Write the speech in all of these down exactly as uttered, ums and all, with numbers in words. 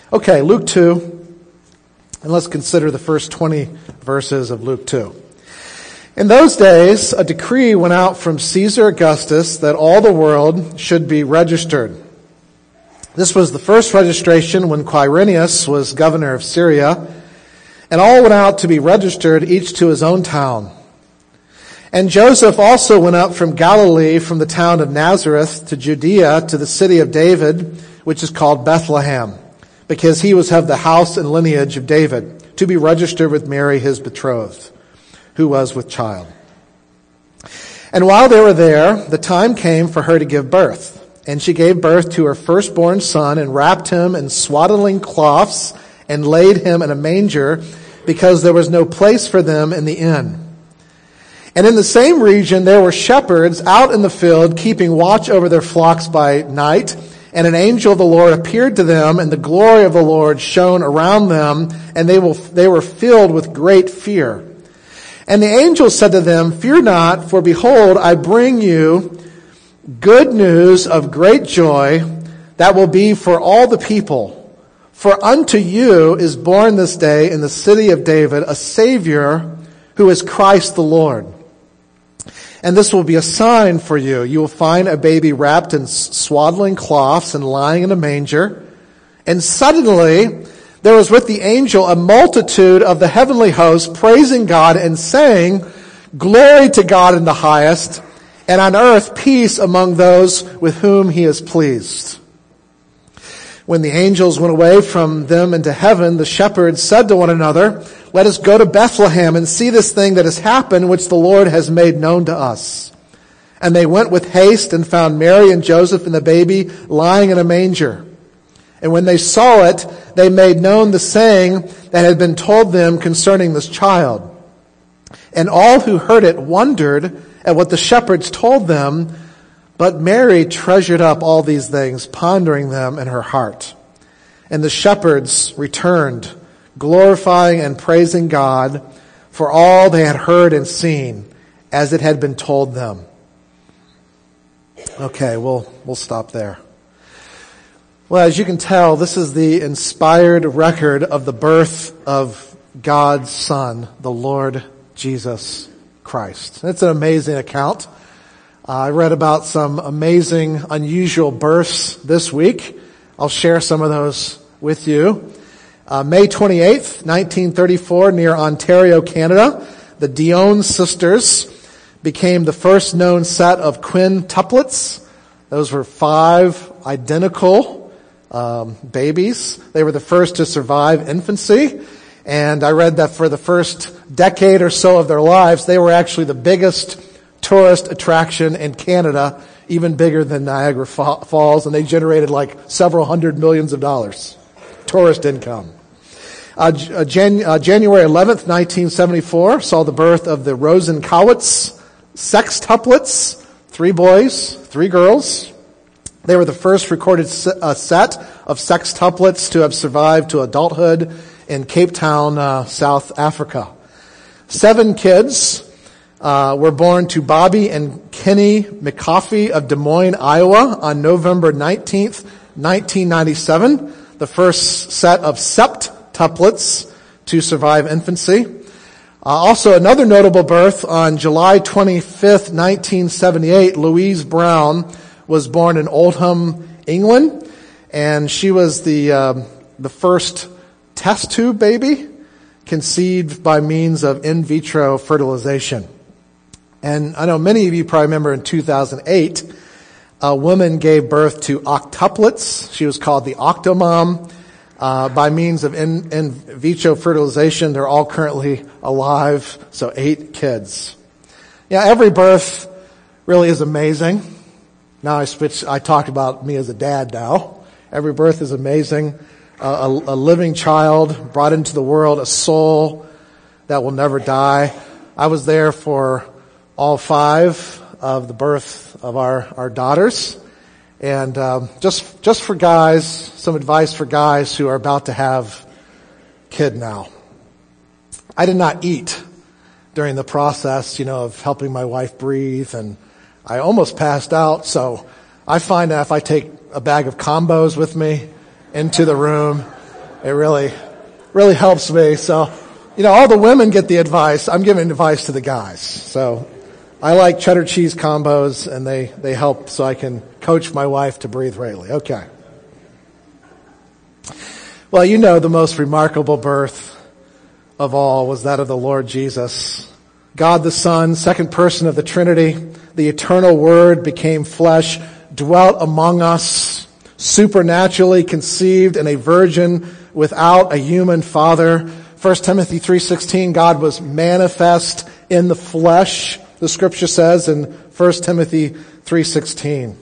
Okay, Luke two, and let's consider the first twenty verses of Luke two. In those days, a decree went out from Caesar Augustus that all the world should be registered. This was the first registration when Quirinius was governor of Syria, and all went out to be registered, each to his own town. And Joseph also went up from Galilee, from the town of Nazareth to Judea, to the city of David, which is called Bethlehem, because he was of the house and lineage of David, to be registered with Mary, his betrothed, who was with child. And while they were there, the time came for her to give birth. And she gave birth to her firstborn son, and wrapped him in swaddling cloths, and laid him in a manger, because there was no place for them in the inn. And in the same region there were shepherds out in the field, keeping watch over their flocks by night. And an angel of the Lord appeared to them, and the glory of the Lord shone around them, and they will, they were filled with great fear. And the angel said to them, "Fear not, for behold, I bring you good news of great joy that will be for all the people. For unto you is born this day in the city of David a Savior, who is Christ the Lord. And this will be a sign for you. You will find a baby wrapped in swaddling cloths and lying in a manger." And suddenly there was with the angel a multitude of the heavenly host, praising God and saying, "Glory to God in the highest, and on earth peace among those with whom he is pleased." When the angels went away from them into heaven, the shepherds said to one another, "Let us go to Bethlehem and see this thing that has happened, which the Lord has made known to us." And they went with haste and found Mary and Joseph and the baby lying in a manger. And when they saw it, they made known the saying that had been told them concerning this child. And all who heard it wondered at what the shepherds told them, but Mary treasured up all these things, pondering them in her heart. And the shepherds returned, glorifying and praising God for all they had heard and seen, as it had been told them. Okay, we'll we'll stop there. Well, as you can tell, this is the inspired record of the birth of God's Son, the Lord Jesus Christ. It's an amazing account. Uh, I read about some amazing, unusual births this week. I'll share some of those with you. Uh, May twenty-eighth, nineteen thirty-four, near Ontario, Canada, the Dion sisters became the first known set of quintuplets. Those were five identical um, babies. They were the first to survive infancy. And I read that for the first decade or so of their lives, they were actually the biggest tourist attraction in Canada, even bigger than Niagara Falls, and they generated like several hundred millions of dollars tourist income. Uh, Jan- uh, January eleventh, nineteen seventy-four, saw the birth of the Rosenkowitz sextuplets, three boys, three girls. They were the first recorded set of sextuplets to have survived to adulthood in Cape Town, uh, South Africa. Seven kids uh, were born to Bobby and Kenny McCoffey of Des Moines, Iowa on November nineteenth, nineteen ninety-seven, the first set of septuplets to survive infancy. Uh, also another notable birth on July twenty-fifth, nineteen seventy-eight, Louise Brown was born in Oldham, England, and she was the uh, the first test tube baby conceived by means of in vitro fertilization. And I know many of you probably remember in two thousand eight, a woman gave birth to octuplets. She was called the Octomom. Uh, by means of in, in vitro fertilization, they're all currently alive, so eight kids. Yeah, every birth really is amazing. Now I switch, I talked about me as a dad now. Every birth is amazing. Uh, a, a living child brought into the world, a soul that will never die. I was there for all five of the birth of our, our daughters. And um, just just for guys, some advice for guys who are about to have kid now. I did not eat during the process, you know, of helping my wife breathe, and I almost passed out. So I find that if I take a bag of combos with me into the room, It really, really helps me. So, you know, all the women get the advice. I'm giving advice to the guys. So I like cheddar cheese combos, and they, they help so I can coach my wife to breathe rightly. Okay. Well, you know the most remarkable birth of all was that of the Lord Jesus. God the Son, second person of the Trinity, the eternal Word became flesh, dwelt among us, supernaturally conceived in a virgin without a human father. First Timothy three sixteen, God was manifest in the flesh, the scripture says in First Timothy three sixteen.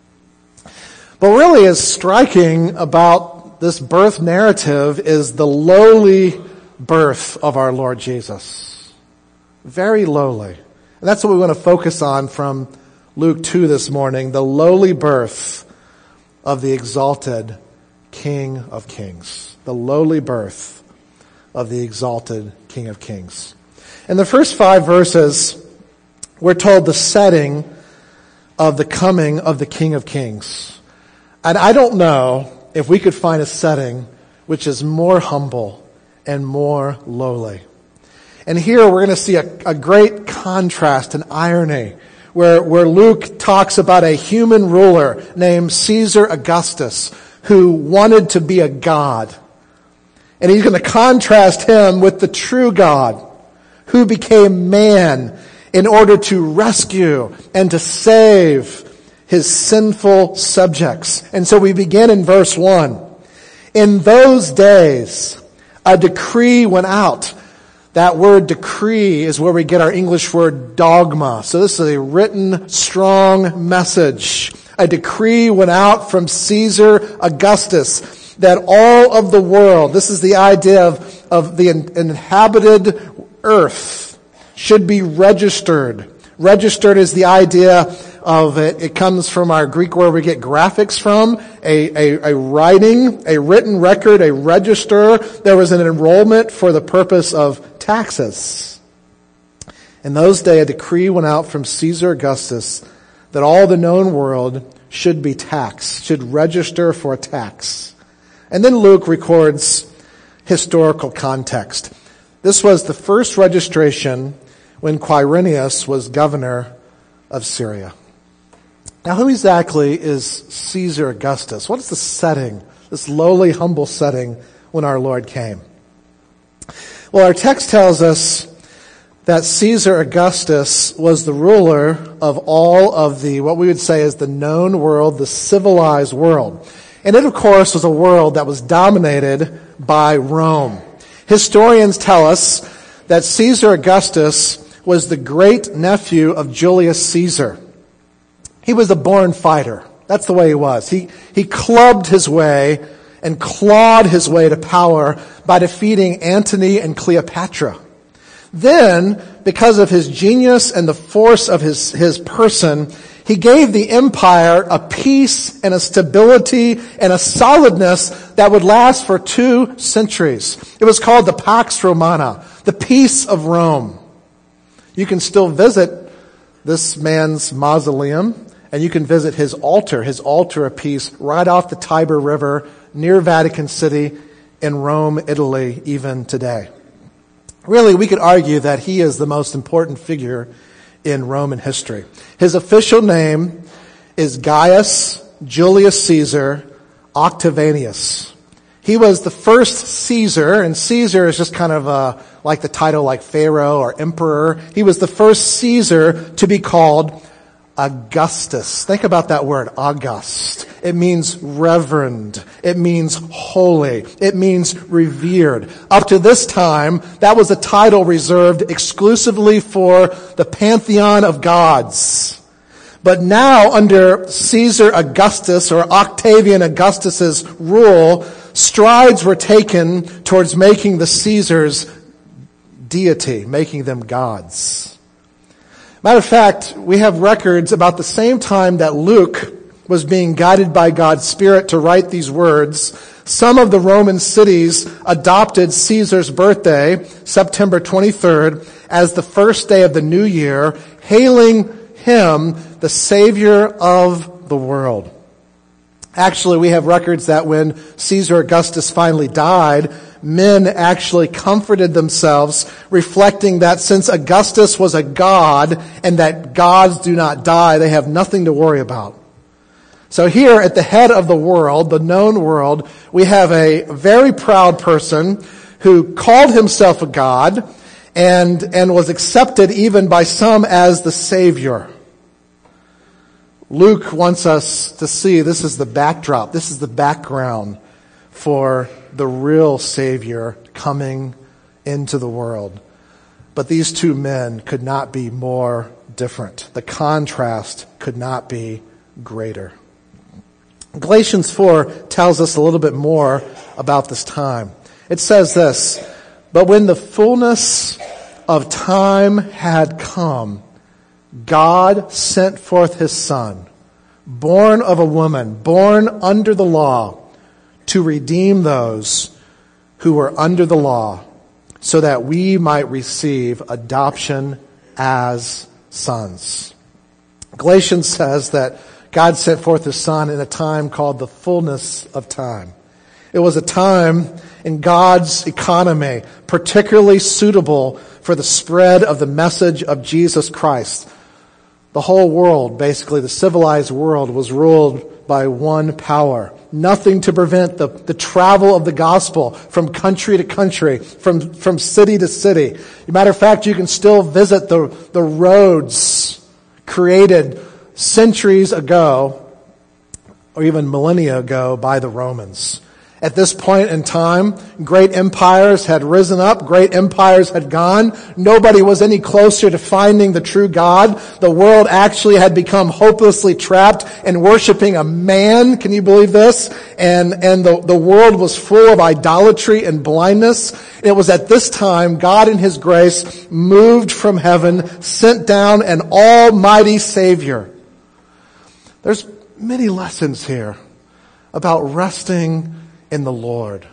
But really is striking about this birth narrative is the lowly birth of our Lord Jesus. Very lowly. And that's what we want to focus on from Luke two this morning, the lowly birth of the exalted King of Kings. The lowly birth of the exalted King of Kings. In the first five verses, we're told the setting of the coming of the King of Kings. And I don't know if we could find a setting which is more humble and more lowly. And here we're going to see a, a great contrast and irony where, where Luke talks about a human ruler named Caesar Augustus who wanted to be a god. And he's going to contrast him with the true God who became man in order to rescue and to save his sinful subjects. And so we begin in verse one. In those days, a decree went out. That word decree is where we get our English word dogma. So this is a written, strong message. A decree went out from Caesar Augustus that all of the world, this is the idea of, of the inhabited earth, should be registered. Registered is the idea of it. It comes from our Greek word we get graphics from, a, a, a writing, a written record, a register. There was an enrollment for the purpose of taxes. In those days, a decree went out from Caesar Augustus that all the known world should be taxed, should register for a tax. And then Luke records historical context. This was the first registration when Quirinius was governor of Syria. Now, who exactly is Caesar Augustus? What is the setting, this lowly, humble setting when our Lord came? Well, our text tells us that Caesar Augustus was the ruler of all of the, what we would say is the known world, the civilized world. And it, of course, was a world that was dominated by Rome. Historians tell us that Caesar Augustus was the great-nephew of Julius Caesar. He was a born fighter. That's the way he was. He, he clubbed his way and clawed his way to power by defeating Antony and Cleopatra. Then, because of his genius and the force of his, his person, he gave the empire a peace and a stability and a solidness that would last for two centuries. It was called the Pax Romana, the peace of Rome. You can still visit this man's mausoleum, and you can visit his altar, his altar of peace, right off the Tiber River near Vatican City in Rome, Italy, even today. Really, we could argue that he is the most important figure in Roman history. His official name is Gaius Julius Caesar Octavianus. He was the first Caesar, and Caesar is just kind of uh, like the title like Pharaoh or Emperor. He was the first Caesar to be called Augustus. Think about that word, August. It means reverend. It means holy. It means revered. Up to this time, that was a title reserved exclusively for the pantheon of gods. But now, under Caesar Augustus or Octavian Augustus's rule, strides were taken towards making the Caesars deity, making them gods. Matter of fact, we have records about the same time that Luke was being guided by God's Spirit to write these words. Some of the Roman cities adopted Caesar's birthday, September twenty-third, as the first day of the new year, hailing him, the Savior of the world. Actually, we have records that when Caesar Augustus finally died, men actually comforted themselves, reflecting that since Augustus was a god and that gods do not die, they have nothing to worry about. So here at the head of the world, the known world, we have a very proud person who called himself a god and, and was accepted even by some as the Savior. Luke wants us to see this is the backdrop, this is the background for the real Savior coming into the world. But these two men could not be more different. The contrast could not be greater. Galatians four tells us a little bit more about this time. It says this, "But when the fullness of time had come, God sent forth his Son, born of a woman, born under the law, to redeem those who were under the law, so that we might receive adoption as sons." Galatians says that God sent forth his Son in a time called the fullness of time. It was a time in God's economy particularly suitable for the spread of the message of Jesus Christ. The whole world, basically the civilized world, was ruled by one power. Nothing to prevent the, the travel of the gospel from country to country, from, from city to city. As a matter of fact, you can still visit the, the roads created centuries ago, or even millennia ago, by the Romans. At this point in time, great empires had risen up, great empires had gone. Nobody was any closer to finding the true God. The world actually had become hopelessly trapped and worshiping a man. Can you believe this? And, and the, the world was full of idolatry and blindness. And it was at this time God in his grace moved from heaven, sent down an almighty Savior. There's many lessons here about resting in the Lord.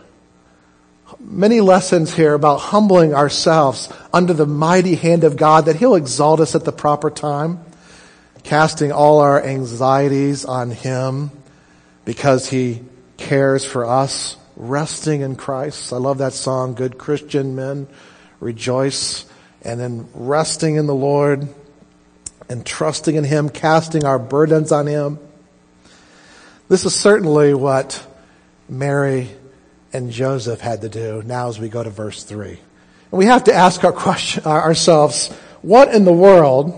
Many lessons here about humbling ourselves under the mighty hand of God, that he'll exalt us at the proper time, casting all our anxieties on him because he cares for us, resting in Christ. I love that song, "Good Christian Men Rejoice," and then resting in the Lord and trusting in him, casting our burdens on him. This is certainly what Mary and Joseph had to do now as we go to verse three. And we have to ask our question, ourselves, what in the world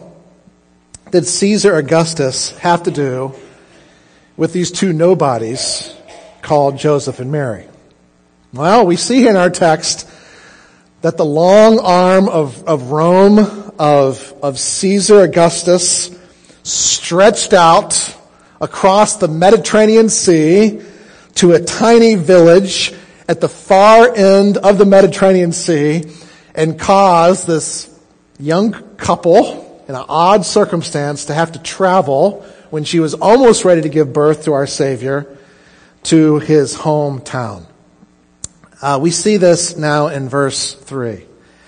did Caesar Augustus have to do with these two nobodies called Joseph and Mary? Well, we see in our text that the long arm of, of Rome, of, of Caesar Augustus, stretched out across the Mediterranean Sea to a tiny village at the far end of the Mediterranean Sea, and caused this young couple in an odd circumstance to have to travel when she was almost ready to give birth to our Savior to his hometown. Uh, we see this now in verse three.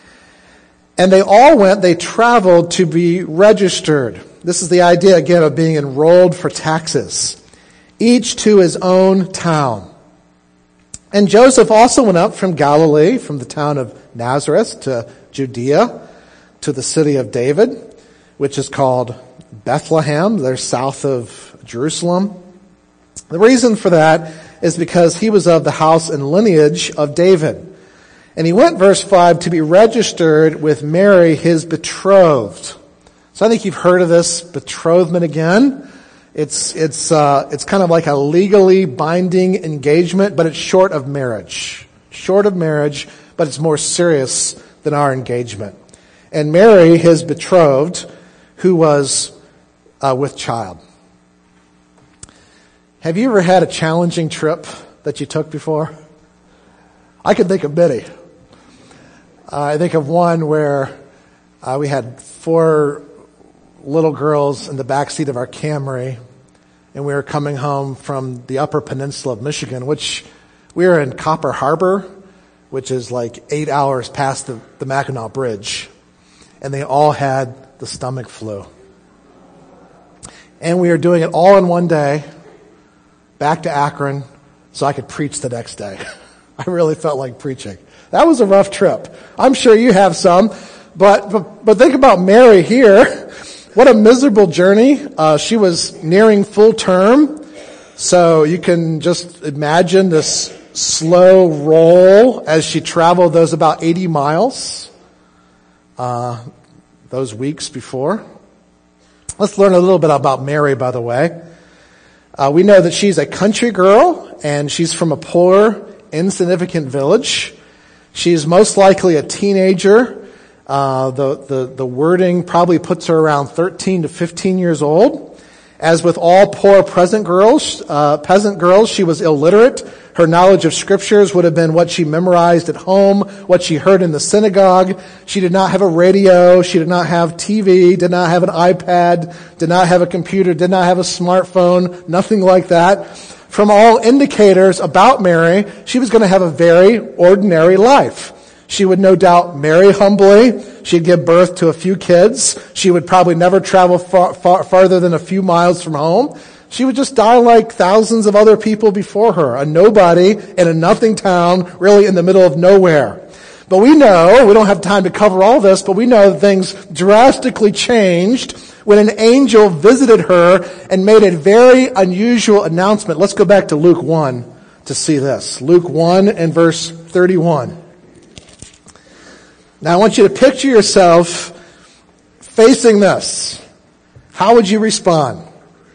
"And they all went, they traveled to be registered." This is the idea again of being enrolled for taxes. "Each to his own town. And Joseph also went up from Galilee, from the town of Nazareth to Judea, to the city of David, which is called Bethlehem. They're south of Jerusalem. The reason for that is because he was of the house and lineage of David. And he went, verse five, to be registered with Mary, his betrothed." So I think you've heard of this betrothment again. It's it's uh, it's kind of like a legally binding engagement, but it's short of marriage. Short of marriage, but it's more serious than our engagement. And Mary, his betrothed, who was uh, with child. Have you ever had a challenging trip that you took before? I can think of many. Uh, I think of one where uh, we had four little girls in the backseat of our Camry, and we were coming home from the Upper Peninsula of Michigan, which we were in Copper Harbor, which is like eight hours past the, the Mackinac Bridge, and they all had the stomach flu. And we were doing it all in one day, back to Akron so I could preach the next day. I really felt like preaching. That was a rough trip. I'm sure you have some. But, but, but think about Mary here. What a miserable journey. Uh, she was nearing full term. So you can just imagine this slow roll as she traveled those about eighty miles, uh, those weeks before. Let's learn a little bit about Mary, by the way. Uh, we know that she's a country girl, and she's from a poor, insignificant village. She's most likely a teenager. Uh, the, the, the wording probably puts her around thirteen to fifteen years old. As with all poor peasant girls, uh, peasant girls, she was illiterate. Her knowledge of scriptures would have been what she memorized at home, what she heard in the synagogue. She did not have a radio. She did not have T V, did not have an iPad, did not have a computer, did not have a smartphone, nothing like that. From all indicators about Mary, she was going to have a very ordinary life. She would no doubt marry humbly. She'd give birth to a few kids. She would probably never travel far, far, farther than a few miles from home. She would just die like thousands of other people before her, a nobody in a nothing town, really in the middle of nowhere. But we know, we don't have time to cover all this, but we know that things drastically changed when an angel visited her and made a very unusual announcement. Let's go back to Luke one to see this. Luke one and verse thirty-one. Now I want you to picture yourself facing this. How would you respond?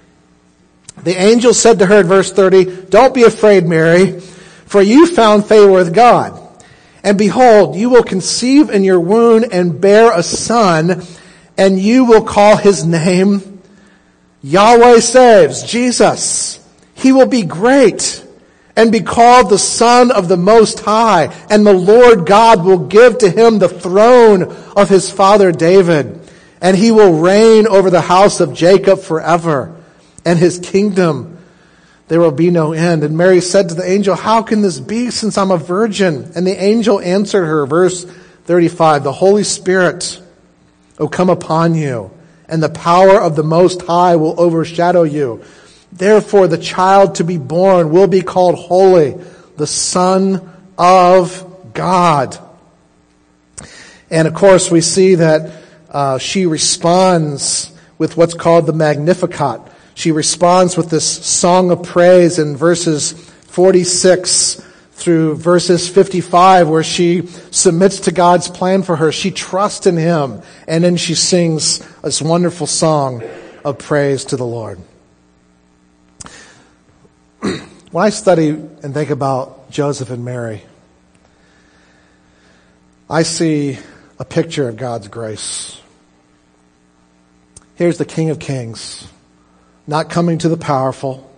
The angel said to her in verse thirty, "Don't be afraid, Mary, for you found favor with God. And behold, you will conceive in your womb and bear a son, and you will call his name Yahweh Saves, Jesus. He will be great and be called the Son of the Most High, and the Lord God will give to him the throne of his father David, and he will reign over the house of Jacob forever, and his kingdom there will be no end." And Mary said to the angel, "How can this be, since I'm a virgin?" And the angel answered her, verse thirty-five, "The Holy Spirit will come upon you, and the power of the Most High will overshadow you. Therefore, the child to be born will be called Holy, the Son of God." And of course, we see that uh, she responds with what's called the Magnificat. She responds with this song of praise in verses forty-six through verses fifty-five, where she submits to God's plan for her. She trusts in him, and then she sings this wonderful song of praise to the Lord. When I study and think about Joseph and Mary, I see a picture of God's grace. Here's the King of Kings, not coming to the powerful,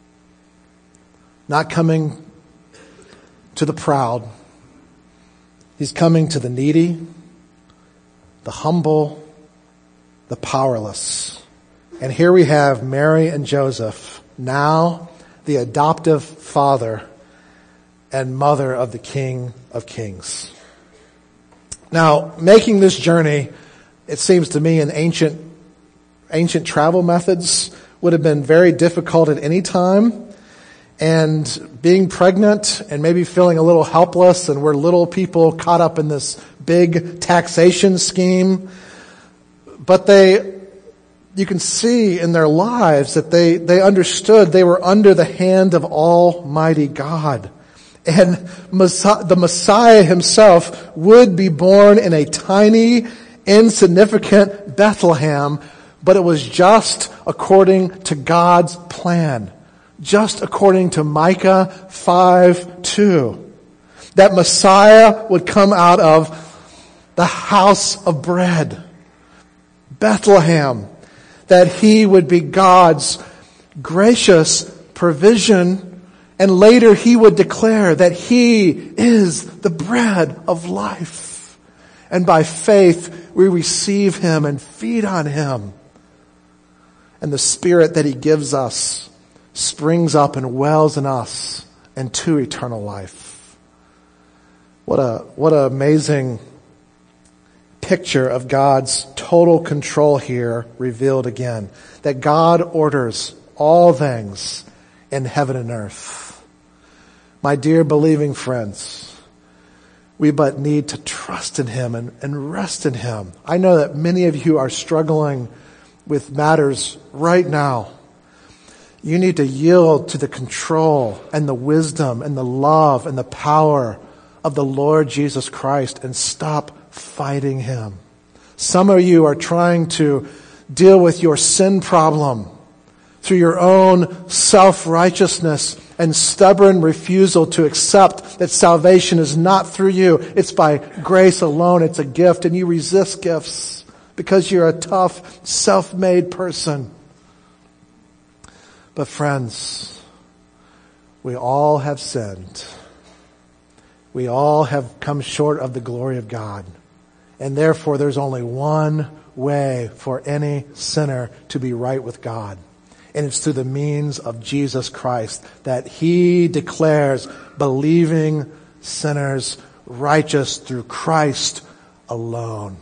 not coming to the proud. He's coming to the needy, the humble, the powerless. And here we have Mary and Joseph, now the adoptive father and mother of the King of Kings. Now, making this journey, it seems to me, in ancient ancient travel methods would have been very difficult at any time. And being pregnant and maybe feeling a little helpless, and we're little people caught up in this big taxation scheme. But they, you can see in their lives that they, they understood they were under the hand of Almighty God. And the Messiah himself would be born in a tiny, insignificant Bethlehem, but it was just according to God's plan. Just according to Micah five two. That Messiah would come out of the house of bread, Bethlehem. That he would be God's gracious provision, and later he would declare that he is the bread of life. And by faith we receive him and feed on him. And the Spirit that he gives us springs up and wells in us into eternal life. What a, what an amazing picture of God's total control here revealed again. That God orders all things in heaven and earth. My dear believing friends, we but need to trust in him and, and rest in him. I know that many of you are struggling with matters right now. You need to yield to the control and the wisdom and the love and the power of the Lord Jesus Christ and stop fighting him. Some of you are trying to deal with your sin problem through your own self-righteousness and stubborn refusal to accept that salvation is not through you. It's by grace alone. It's a gift, and you resist gifts because you're a tough, self-made person. But friends, we all have sinned. We all have come short of the glory of God. And therefore, there's only one way for any sinner to be right with God. And it's through the means of Jesus Christ that he declares believing sinners righteous through Christ alone.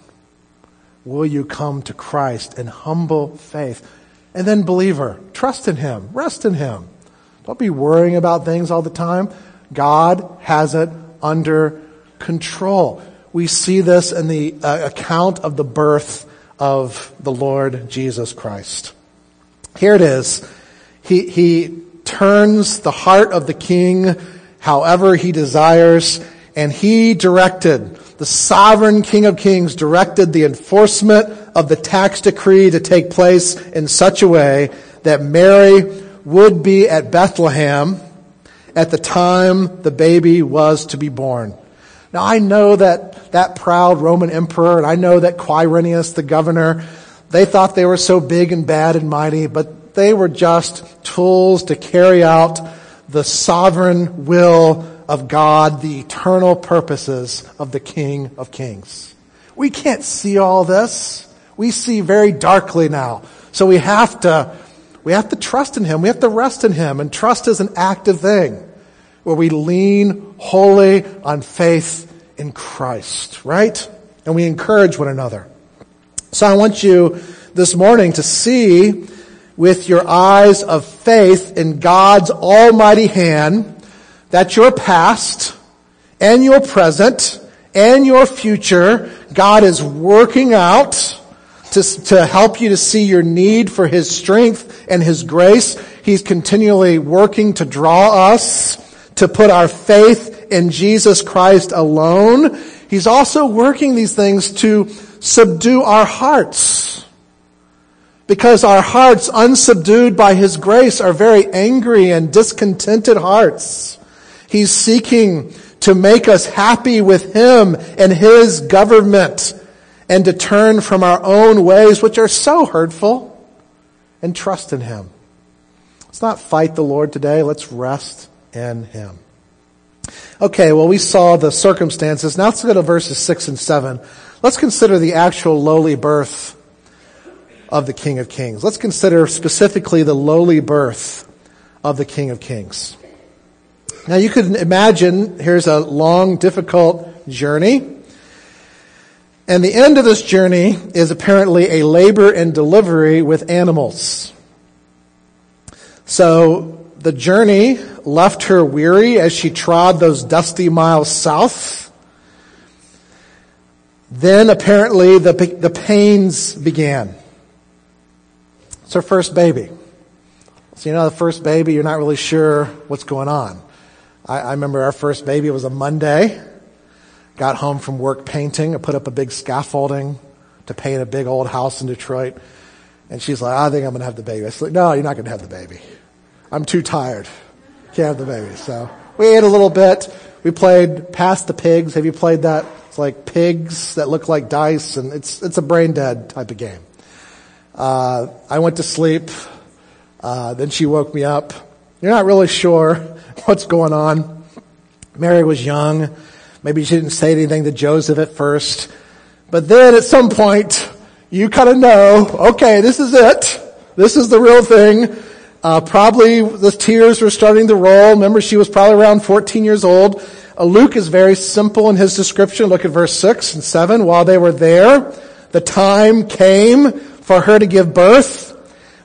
Will you come to Christ in humble faith? And then, believer, trust in him. Rest in him. Don't be worrying about things all the time. God has it under control. We see this in the uh, account of the birth of the Lord Jesus Christ. Here it is. He, he turns the heart of the king however he desires, and he directed, the sovereign King of Kings directed the enforcement of the tax decree to take place in such a way that Mary would be at Bethlehem at the time the baby was to be born. Now, I know that that proud Roman emperor, and I know that Quirinius, the governor, they thought they were so big and bad and mighty, but they were just tools to carry out the sovereign will of God, the eternal purposes of the King of Kings. We can't see all this. We see very darkly now. So we have to, we have to trust in him. We have to rest in him. And trust is an active thing where we lean wholly on faith in Christ, right? And we encourage one another. So I want you this morning to see with your eyes of faith in God's almighty hand that your past and your present and your future, God is working out to, to help you to see your need for his strength and his grace. He's continually working to draw us to put our faith in Jesus Christ alone. He's also working these things to subdue our hearts, because our hearts, unsubdued by his grace, are very angry and discontented hearts. He's seeking to make us happy with him and his government and to turn from our own ways, which are so hurtful, and trust in him. Let's not fight the Lord today. Let's rest in him. Okay, well, we saw the circumstances. Now let's go to verses six and seven. Let's consider the actual lowly birth of the King of Kings. Let's consider specifically the lowly birth of the King of Kings. Now you could imagine, here's a long, difficult journey. And the end of this journey is apparently a labor and delivery with animals. So the journey left her weary as she trod those dusty miles south. Then apparently the, the pains began. It's her first baby. So you know, the first baby, you're not really sure what's going on. I, I remember our first baby, it was a Monday. Got home from work painting. I put up a big scaffolding to paint a big old house in Detroit. And she's like, I think I'm going to have the baby. I said, no, you're not going to have the baby. I'm too tired. Can't have the baby. So we ate a little bit. We played Pass the Pigs. Have you played that? It's like pigs that look like dice, and it's it's a brain dead type of game. Uh, I went to sleep. Uh, then she woke me up. You're not really sure what's going on. Mary was young. Maybe she didn't say anything to Joseph at first. But then at some point, you kind of know, okay, this is it. This is the real thing. Uh, probably the tears were starting to roll. Remember, she was probably around fourteen years old. Uh, Luke is very simple in his description. Look at verse six and seven. While they were there, the time came for her to give birth.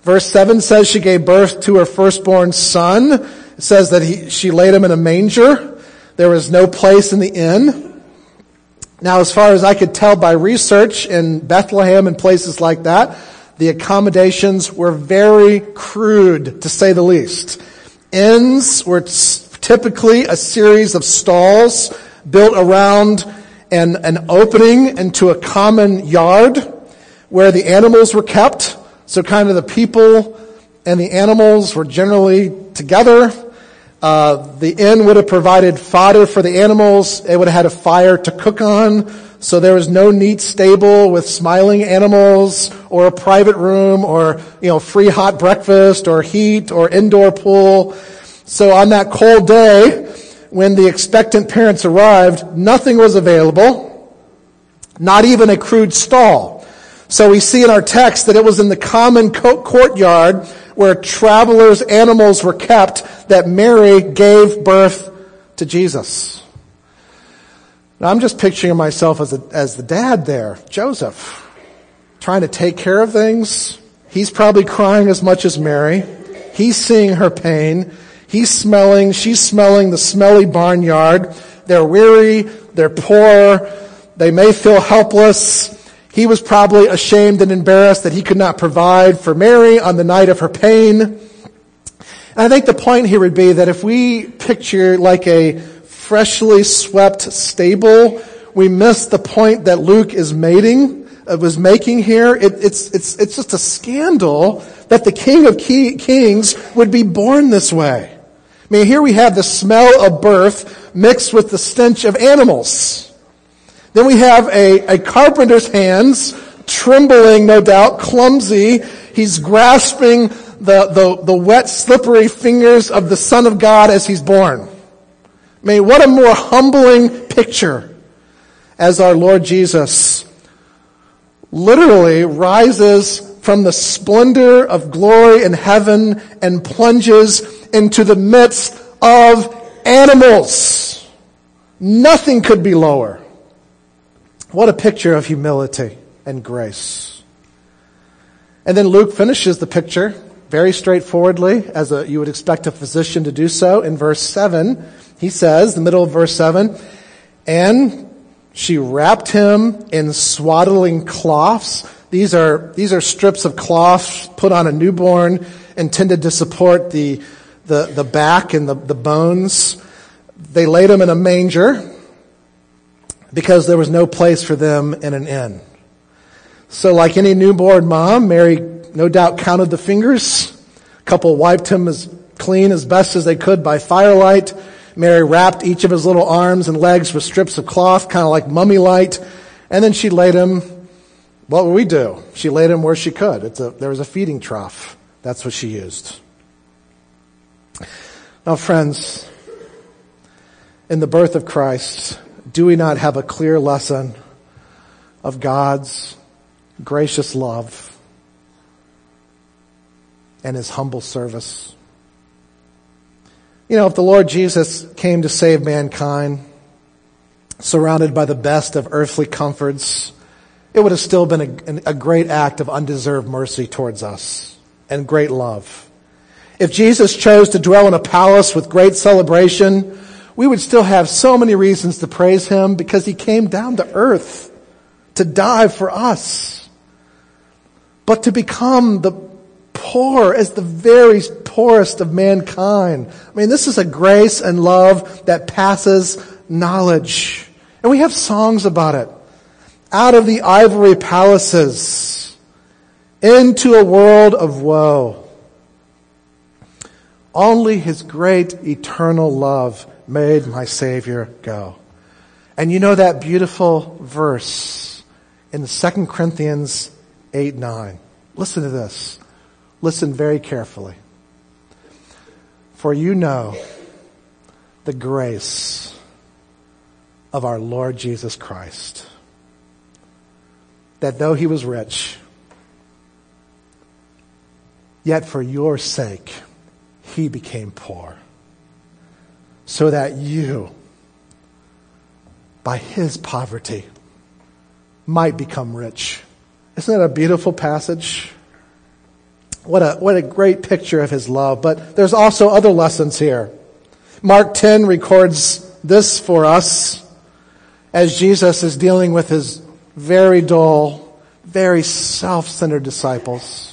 Verse seven says she gave birth to her firstborn son. It says that he, she laid him in a manger. There was no place in the inn. Now, as far as I could tell by research in Bethlehem and places like that, the accommodations were very crude, to say the least. Inns were typically a series of stalls built around an, an opening into a common yard where the animals were kept. So kind of the people and the animals were generally together. Uh, the inn would have provided fodder for the animals. It would have had a fire to cook on. So there was no neat stable with smiling animals or a private room or, you know, free hot breakfast or heat or indoor pool. So on that cold day, when the expectant parents arrived, nothing was available, not even a crude stall. So we see in our text that it was in the common courtyard where travelers' animals were kept that Mary gave birth to Jesus. Now I'm just picturing myself as, a, as the dad there, Joseph, trying to take care of things. He's probably crying as much as Mary. He's seeing her pain. He's smelling, she's smelling the smelly barnyard. They're weary, they're poor, they may feel helpless. He was probably ashamed and embarrassed that he could not provide for Mary on the night of her pain. And I think the point here would be that if we picture like a freshly swept stable, we miss the point that Luke is making, uh, was making here. It, it's, it's, it's just a scandal that the King of Kings would be born this way. I mean, here we have the smell of birth mixed with the stench of animals. Then we have a, a carpenter's hands, trembling, no doubt, clumsy. He's grasping the, the, the wet, slippery fingers of the Son of God as he's born. I mean, what a more humbling picture as our Lord Jesus literally rises from the splendor of glory in heaven and plunges into the midst of animals. Nothing could be lower. What a picture of humility and grace. And then Luke finishes the picture very straightforwardly, as a, you would expect a physician to do so. In verse seven, he says, the middle of verse seven, and she wrapped him in swaddling cloths. These are, these are strips of cloth put on a newborn, intended to support the, the, the back and the, the bones. They laid him in a manger because there was no place for them in an inn. So like any newborn mom, Mary no doubt counted the fingers. A couple wiped him as clean as best as they could by firelight. Mary wrapped each of his little arms and legs with strips of cloth, kind of like mummy light. And then she laid him, what would we do? She laid him where she could. It's a, there was a feeding trough. That's what she used. Now, friends, in the birth of Christ, do we not have a clear lesson of God's gracious love and his humble service? You know, if the Lord Jesus came to save mankind, surrounded by the best of earthly comforts, it would have still been a, a great act of undeserved mercy towards us and great love. If Jesus chose to dwell in a palace with great celebration, we would still have so many reasons to praise him because he came down to earth to die for us. But to become the poor as the very poorest of mankind. I mean, this is a grace and love that passes knowledge. And we have songs about it. Out of the ivory palaces into a world of woe. Only his great eternal love made my Savior go. And you know that beautiful verse in Second Corinthians eight nine. Listen to this. Listen very carefully. For you know the grace of our Lord Jesus Christ, that though he was rich, yet for your sake he became poor, so that you, by his poverty, might become rich. Isn't that a beautiful passage? What a, what a great picture of his love. But there's also other lessons here. Mark ten records this for us as Jesus is dealing with his very dull, very self-centered disciples.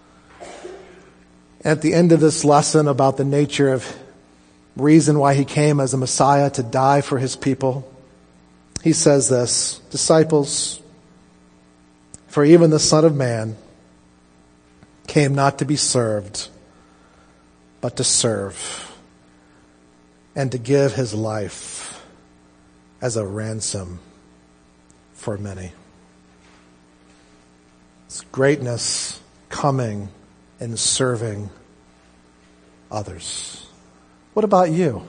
At the end of this lesson about the nature of reason why he came as a Messiah to die for his people, he says this, disciples, for even the Son of Man came not to be served, but to serve, and to give his life as a ransom for many. It's greatness coming and serving others. What about you?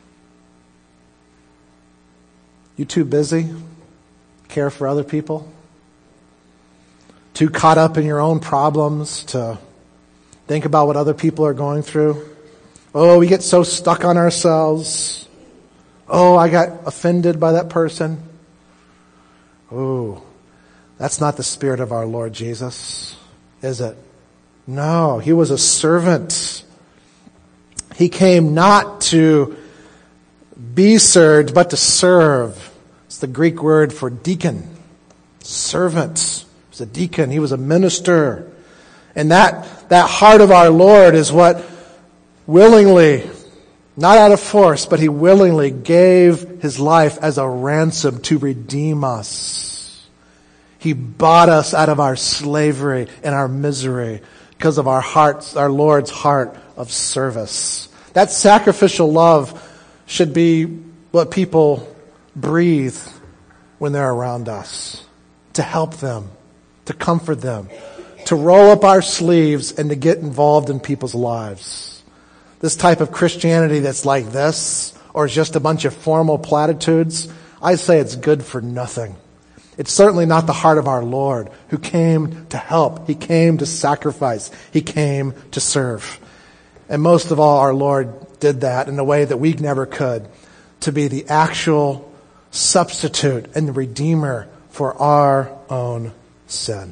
You too busy? Care for other people? Too caught up in your own problems to think about what other people are going through? Oh, we get so stuck on ourselves. Oh, I got offended by that person. Oh, that's not the spirit of our Lord Jesus, is it? No, he was a servant. He came not to be served, but to serve. It's the Greek word for deacon, servant. He was a deacon. He was a minister. And that, that heart of our Lord is what willingly, not out of force, but he willingly gave his life as a ransom to redeem us. He bought us out of our slavery and our misery because of our hearts, our Lord's heart of service. That sacrificial love should be what people breathe when they're around us, to help them, to comfort them, to roll up our sleeves and to get involved in people's lives. This type of Christianity that's like this, or just a bunch of formal platitudes, I say it's good for nothing. It's certainly not the heart of our Lord, who came to help. He came to sacrifice. He came to serve. And most of all, our Lord did that in a way that we never could, to be the actual substitute and the redeemer for our own sin.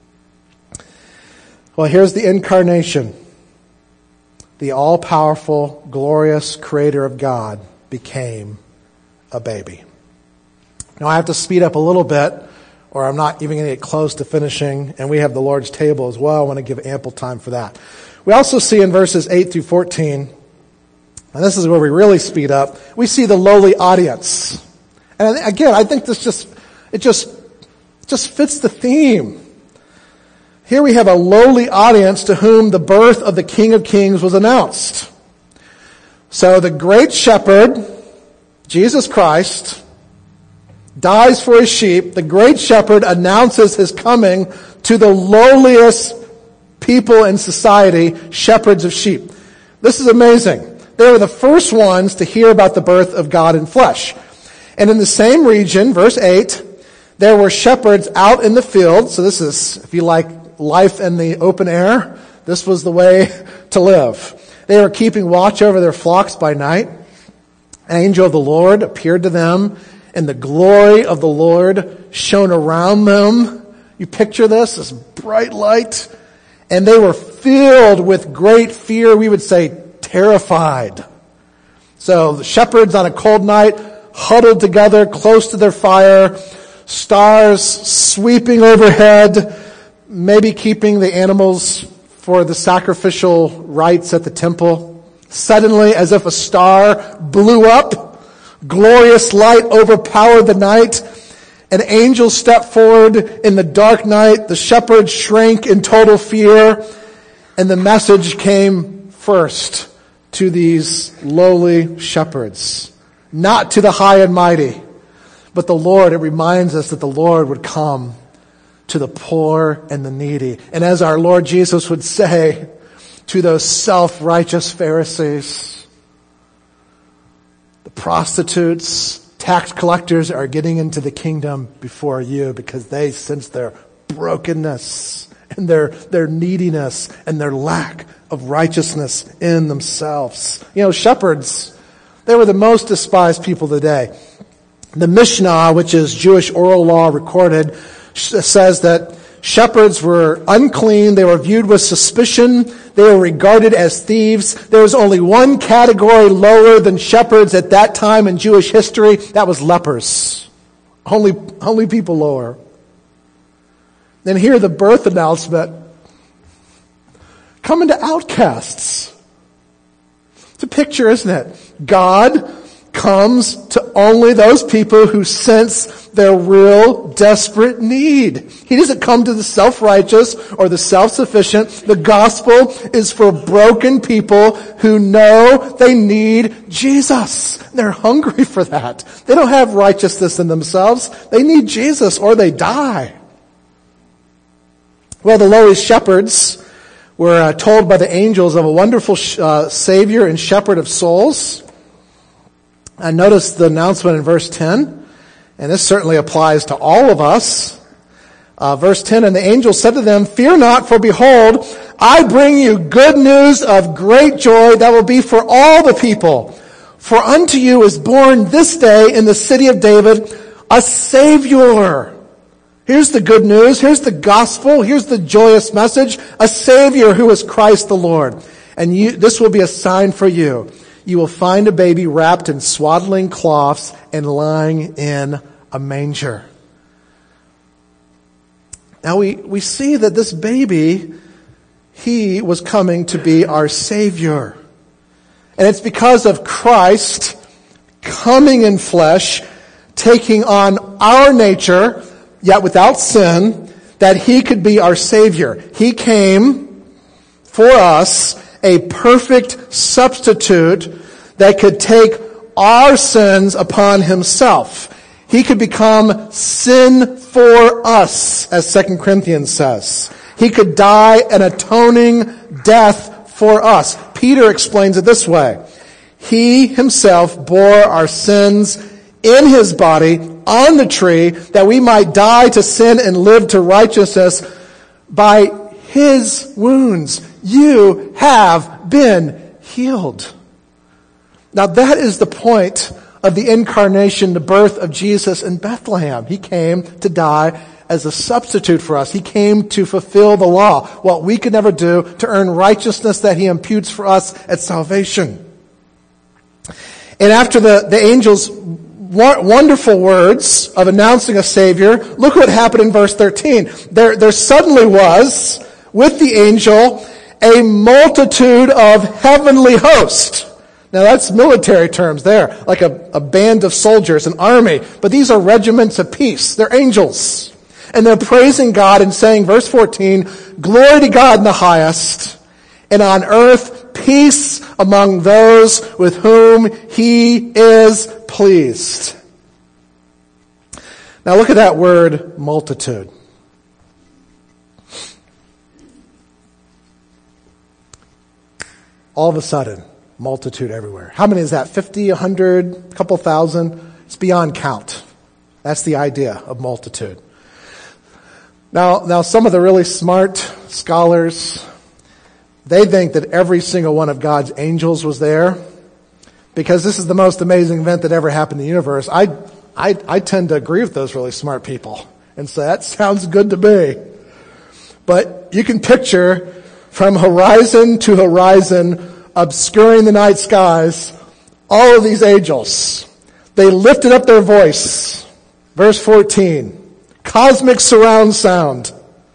Well, here's the incarnation. The all-powerful, glorious creator of God became a baby. Now I have to speed up a little bit, or I'm not even going to get close to finishing, and we have the Lord's table as well. I want to give ample time for that. We also see in verses eight through fourteen, and this is where we really speed up, we see the lowly audience. And again, I think this just, it just, it just fits the theme. Here we have a lowly audience to whom the birth of the King of Kings was announced. So the great shepherd, Jesus Christ, dies for his sheep. The great shepherd announces his coming to the lowliest people in society, shepherds of sheep. This is amazing. They were the first ones to hear about the birth of God in flesh. And in the same region, verse eight, there were shepherds out in the field. So this is, if you like, life in the open air. This was the way to live. They were keeping watch over their flocks by night. An angel of the Lord appeared to them, and the glory of the Lord shone around them. You picture this, this bright light. And they were filled with great fear. We would say terrified. So the shepherds on a cold night huddled together close to their fire, stars sweeping overhead, maybe keeping the animals for the sacrificial rites at the temple. Suddenly, as if a star blew up, glorious light overpowered the night. An angel stepped forward in the dark night. The shepherds shrank in total fear. And the message came first to these lowly shepherds. Not to the high and mighty, but the Lord. It reminds us that the Lord would come to the poor and the needy. And as our Lord Jesus would say to those self-righteous Pharisees, the prostitutes, tax collectors are getting into the kingdom before you because they sense their brokenness and their, their neediness and their lack of righteousness in themselves. You know, shepherds, they were the most despised people today. The Mishnah, which is Jewish oral law recorded, says that Shepherds were unclean. They were viewed with suspicion. They were regarded as thieves. There was only one category lower than shepherds at that time in Jewish history. That was lepers. Only, only people lower. Then here the birth announcement. Coming to outcasts. It's a picture, isn't it? God comes to only those people who sense their real desperate need. He doesn't come to the self-righteous or the self-sufficient. The gospel is for broken people who know they need Jesus. They're hungry for that. They don't have righteousness in themselves. They need Jesus or they die. Well, the lowly shepherds were uh, told by the angels of a wonderful uh, Savior and shepherd of souls. And notice the announcement in verse ten, and this certainly applies to all of us. Uh, verse ten, and the angel said to them, "Fear not, for behold, I bring you good news of great joy that will be for all the people. For unto you is born this day in the city of David a Savior." Here's the good news. Here's the gospel. Here's the joyous message. A Savior who is Christ the Lord. And you, this will be a sign for you. You will find a baby wrapped in swaddling cloths and lying in a manger. Now we, we see that this baby, he was coming to be our Savior. And it's because of Christ coming in flesh, taking on our nature, yet without sin, that he could be our Savior. He came for us, a perfect substitute that could take our sins upon himself. He could become sin for us, as Second Corinthians says. He could die an atoning death for us. Peter explains it this way. He himself bore our sins in his body on the tree that we might die to sin and live to righteousness. By his wounds you have been healed. Now that is the point of the incarnation, the birth of Jesus in Bethlehem. He came to die as a substitute for us. He came to fulfill the law, what we could never do, to earn righteousness that he imputes for us at salvation. And after the, the angels' wonderful words of announcing a Savior, look what happened in verse thirteen. There, there suddenly was, with the angel, a multitude of heavenly hosts. Now that's military terms there, like a, a band of soldiers, an army. But these are regiments of peace. They're angels. And they're praising God and saying, verse fourteen, "Glory to God in the highest, and on earth peace among those with whom he is pleased." Now look at that word, multitude. All of a sudden, multitude everywhere. How many is that? fifty, a hundred, a couple thousand? It's beyond count. That's the idea of multitude. Now, now some of the really smart scholars, they think that every single one of God's angels was there because this is the most amazing event that ever happened in the universe. I, I, I tend to agree with those really smart people and say, that sounds good to me. But you can picture from horizon to horizon, obscuring the night skies, all of these angels. They lifted up their voice. Verse fourteen, cosmic surround sound.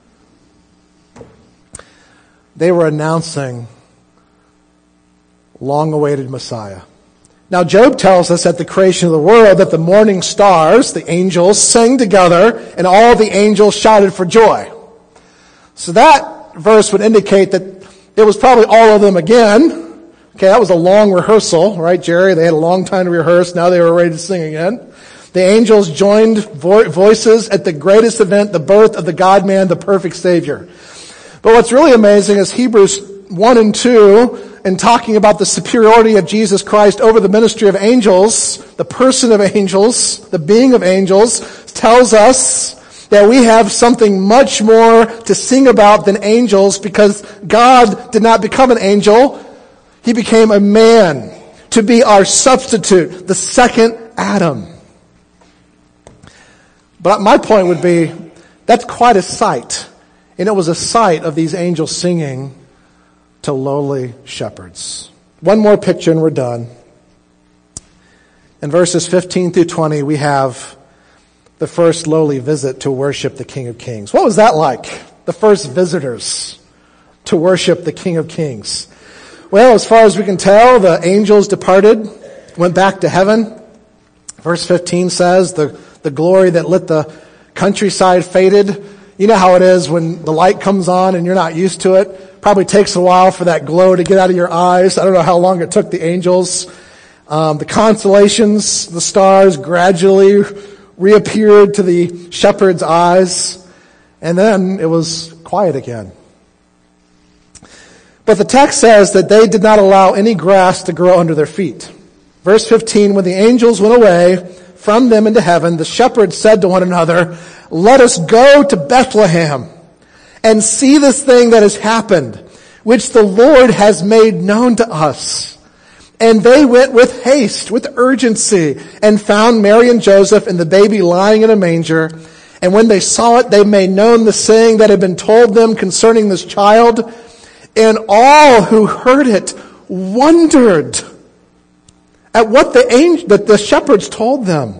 They were announcing long-awaited Messiah. Now Job tells us at the creation of the world that the morning stars, the angels, sang together and all the angels shouted for joy. So that verse would indicate that it was probably all of them again. Okay, that was a long rehearsal, right, Jerry? They had a long time to rehearse. Now they were ready to sing again. The angels joined vo- voices at the greatest event, the birth of the God-man, the perfect Savior. But what's really amazing is Hebrews one and two, in talking about the superiority of Jesus Christ over the ministry of angels, the person of angels, the being of angels, tells us that we have something much more to sing about than angels because God did not become an angel. He became a man to be our substitute, the second Adam. But my point would be, that's quite a sight. And it was a sight of these angels singing to lowly shepherds. One more picture and we're done. In verses fifteen through twenty, we have the first lowly visit to worship the King of Kings. What was that like? The first visitors to worship the King of Kings. Well, as far as we can tell, the angels departed, went back to heaven. Verse fifteen says, the, the glory that lit the countryside faded. You know how it is when the light comes on and you're not used to it. Probably takes a while for that glow to get out of your eyes. I don't know how long it took the angels. Um, the constellations, the stars gradually reappeared to the shepherd's eyes. And then it was quiet again. But the text says that they did not allow any grass to grow under their feet. Verse fifteen, when the angels went away from them into heaven, the shepherds said to one another, "Let us go to Bethlehem and see this thing that has happened, which the Lord has made known to us." And they went with haste, with urgency, and found Mary and Joseph and the baby lying in a manger. And when they saw it, they made known the saying that had been told them concerning this child. And all who heard it wondered at what the angel, that the shepherds told them.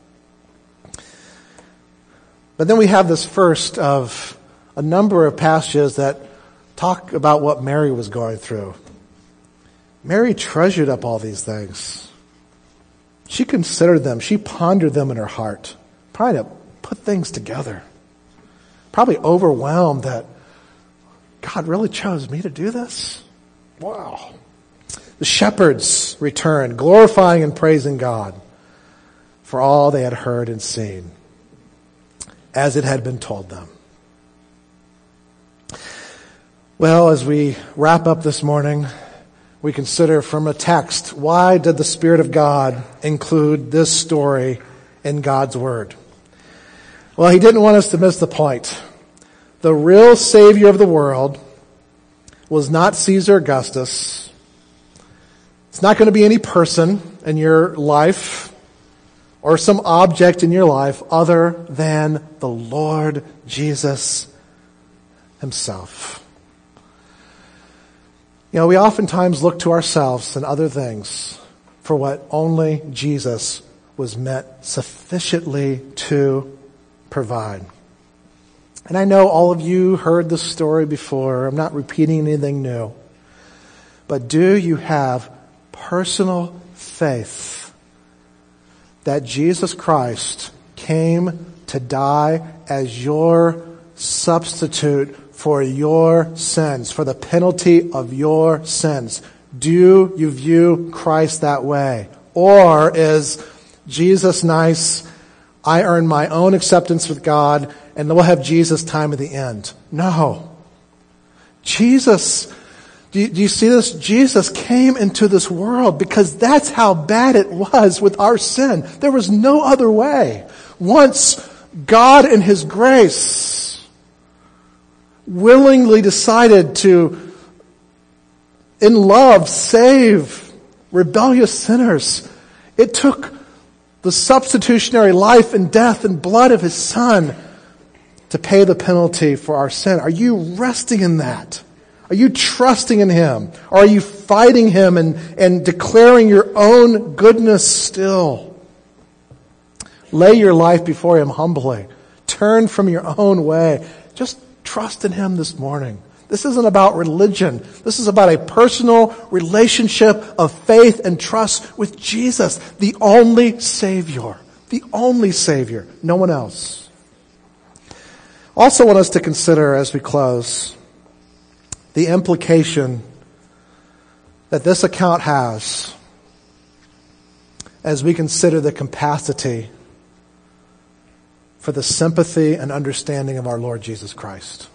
But then we have this first of a number of passages that talk about what Mary was going through. Mary treasured up all these things. She considered them. She pondered them in her heart. Trying to put things together. Probably overwhelmed that God really chose me to do this? Wow. The shepherds returned, glorifying and praising God for all they had heard and seen, as it had been told them. Well, as we wrap up this morning, we consider from a text, why did the Spirit of God include this story in God's Word? Well, He didn't want us to miss the point. The real Savior of the world was not Caesar Augustus. It's not going to be any person in your life or some object in your life other than the Lord Jesus Himself. You know, we oftentimes look to ourselves and other things for what only Jesus was meant sufficiently to provide. And I know all of you heard this story before. I'm not repeating anything new. But do you have personal faith that Jesus Christ came to die as your substitute for your sins, for the penalty of your sins? Do you view Christ that way? Or is Jesus nice, I earn my own acceptance with God, and then we'll have Jesus time at the end? No. Jesus, do you, do you see this? Jesus came into this world because that's how bad it was with our sin. There was no other way. Once God in His grace willingly decided to, in love, save rebellious sinners, it took the substitutionary life and death and blood of His Son to pay the penalty for our sin. Are you resting in that? Are you trusting in Him? Or are you fighting Him and, and declaring your own goodness still? Lay your life before Him humbly. Turn from your own way. Just trust in Him this morning. This isn't about religion. This is about a personal relationship of faith and trust with Jesus, the only Savior. The only Savior. No one else. Also want us to consider as we close the implication that this account has as we consider the capacity for the sympathy and understanding of our Lord Jesus Christ.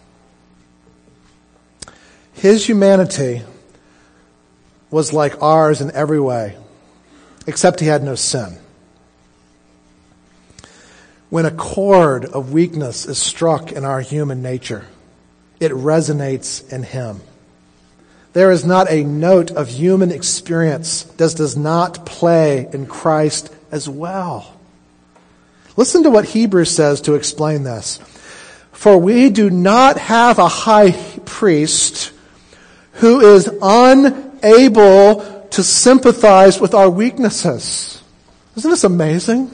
His humanity was like ours in every way, except He had no sin. When a chord of weakness is struck in our human nature, it resonates in Him. There is not a note of human experience that does not play in Christ as well. Listen to what Hebrews says to explain this. For we do not have a high priest who is unable to sympathize with our weaknesses. Isn't this amazing?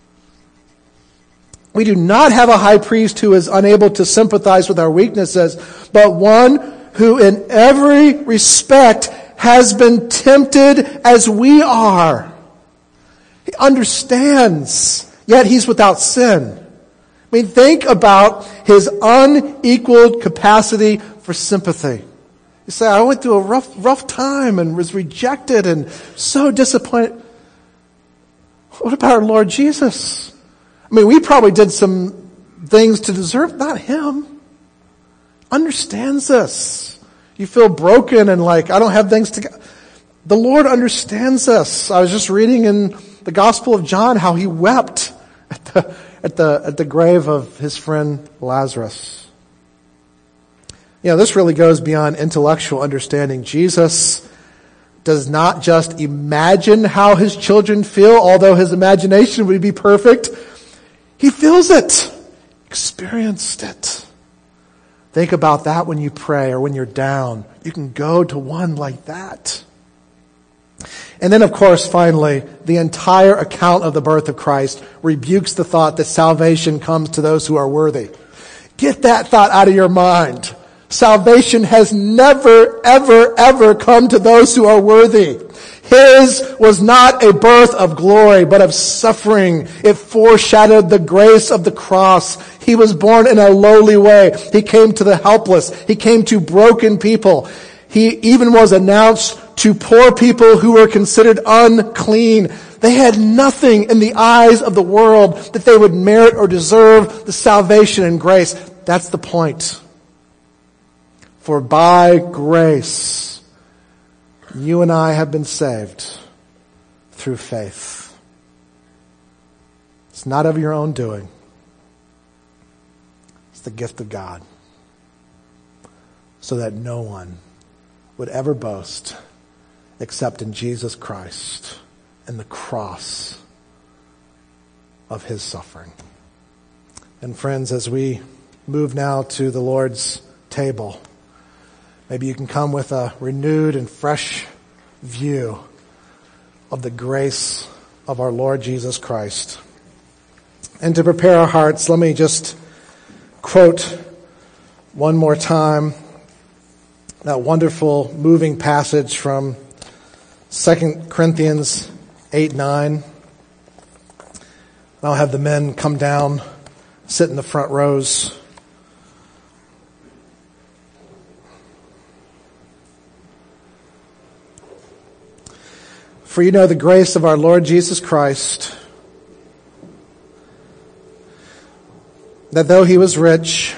We do not have a high priest who is unable to sympathize with our weaknesses, but one who in every respect has been tempted as we are. He understands, yet he's without sin. I mean, think about his unequaled capacity for sympathy. You say, I went through a rough, rough time and was rejected and so disappointed. What about our Lord Jesus? I mean, we probably did some things to deserve, not him. Understands us. You feel broken and like, I don't have things to... The Lord understands us. I was just reading in the Gospel of John how he wept at the At the, at the grave of his friend Lazarus. You know, this really goes beyond intellectual understanding. Jesus does not just imagine how his children feel, although his imagination would be perfect. He feels it, experienced it. Think about that when you pray or when you're down. You can go to one like that. And then, of course, finally, the entire account of the birth of Christ rebukes the thought that salvation comes to those who are worthy. Get that thought out of your mind. Salvation has never, ever, ever come to those who are worthy. His was not a birth of glory, but of suffering. It foreshadowed the grace of the cross. He was born in a lowly way. He came to the helpless. He came to broken people. He even was announced to poor people who were considered unclean. They had nothing in the eyes of the world that they would merit or deserve the salvation and grace. That's the point. For by grace, you and I have been saved through faith. It's not of your own doing. It's the gift of God. So that no one would ever boast except in Jesus Christ and the cross of his suffering. And friends, as we move now to the Lord's table, maybe you can come with a renewed and fresh view of the grace of our Lord Jesus Christ. And to prepare our hearts, let me just quote one more time that wonderful, moving passage from Second Corinthians eight nine. I'll have the men come down, sit in the front rows. For you know the grace of our Lord Jesus Christ, that though he was rich,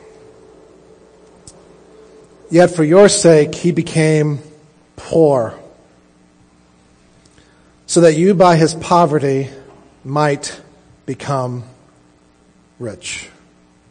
yet for your sake he became poor, so that you by his poverty might become rich.